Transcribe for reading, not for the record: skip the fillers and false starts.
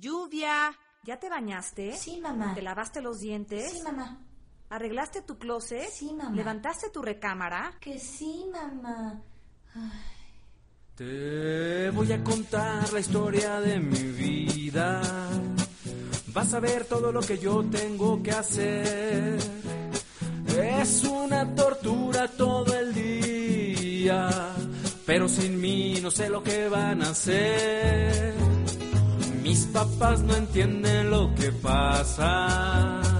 Lluvia, ¿ya te bañaste? Sí, mamá. ¿Te lavaste los dientes? Sí, mamá. ¿Arreglaste tu closet? Sí, mamá. ¿Levantaste tu recámara? Que sí, mamá. Ay. Te voy a contar la historia de mi vida. Vas a ver todo lo que yo tengo que hacer. Es una tortura todo el día, pero sin mí no sé lo que van a hacer. Mis papás no entienden lo que pasa.